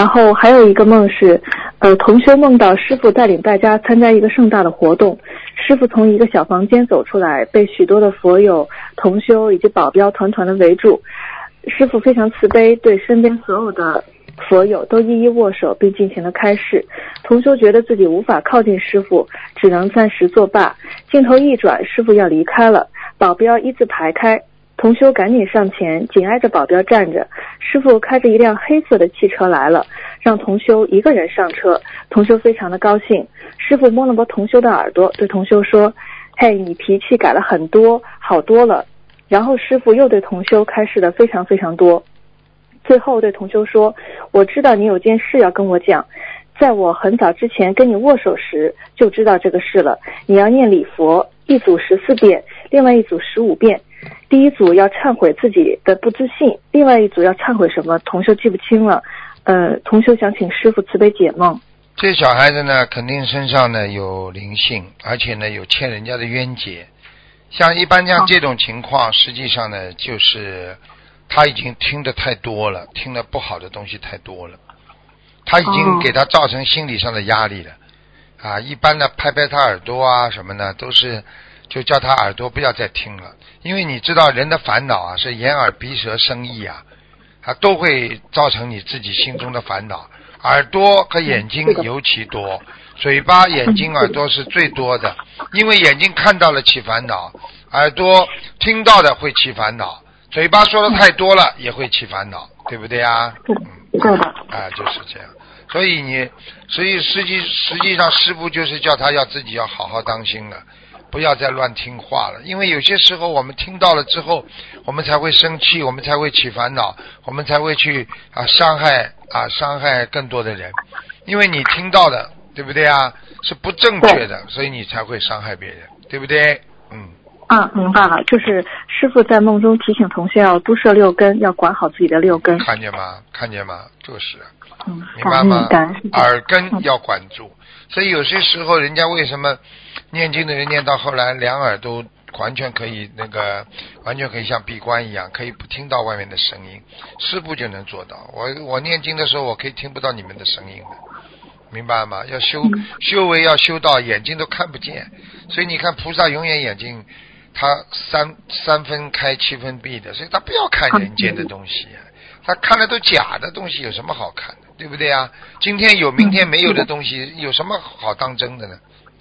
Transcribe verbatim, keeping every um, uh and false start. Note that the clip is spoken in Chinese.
然后还有一个梦是，呃，同修梦到师父带领大家参加一个盛大的活动，师父从一个小房间走出来，被许多的佛友、同修以及保镖团团的围住。师父非常慈悲，对身边所有的佛友都一一握手，并进行了开示。同修觉得自己无法靠近师父，只能暂时作罢。镜头一转，师父要离开了，保镖一字排开，同修赶紧上前，紧挨着保镖站着。师父开着一辆黑色的汽车来了，让同修一个人上车。同修非常的高兴。师父摸了摸同修的耳朵，对同修说：嘿，你脾气改了很多，好多了。然后师父又对同修开示的非常非常多。最后对同修说：我知道你有件事要跟我讲，在我很早之前跟你握手时就知道这个事了。你要念礼佛，一组十四遍，另外一组十五遍。第一组要忏悔自己的不自信，另外一组要忏悔什么同修记不清了。呃，同修想请师父慈悲解梦。 这小孩子呢，肯定身上呢有灵性，而且呢有欠人家的冤结。像一般像这种情况，实际上呢就是他已经听得太多了，听了不好的东西太多了，他已经给他造成心理上的压力了。啊，一般的拍拍他耳朵啊什么呢，都是就叫他耳朵不要再听了，因为你知道人的烦恼啊是眼耳鼻舌身意啊，啊都会造成你自己心中的烦恼。耳朵和眼睛尤其多，嘴巴、眼睛、耳朵是最多的，因为眼睛看到了起烦恼，耳朵听到的会起烦恼，嘴巴说的太多了也会起烦恼，对不对啊？ 嗯，对的。 啊，就是这样。所以你，所以实际实际上师父就是叫他要自己要好好当心了，不要再乱听话了。因为有些时候我们听到了之后，我们才会生气，我们才会起烦恼，我们才会去啊伤害啊伤害更多的人。因为你听到的，对不对啊？是不正确的，所以你才会伤害别人，对不对？嗯。 啊，明白了，就是师父在梦中提醒同学要多摄六根，要管好自己的六根。 看见吗？看见吗？就是。 嗯， 明白吗？ 感恩耳根要管住，嗯，所以有些时候人家为什么念经的人念到后来两耳都完全可以那个完全可以像闭关一样，可以不听到外面的声音，师父就能做到。我我念经的时候我可以听不到你们的声音的，明白吗？要修修为要修到眼睛都看不见，所以你看菩萨永远眼睛他三三分开七分闭的，所以他不要看人间的东西，他看的都假的东西，有什么好看的，对不对啊？今天有明天没有的东西，有什么好当真的呢？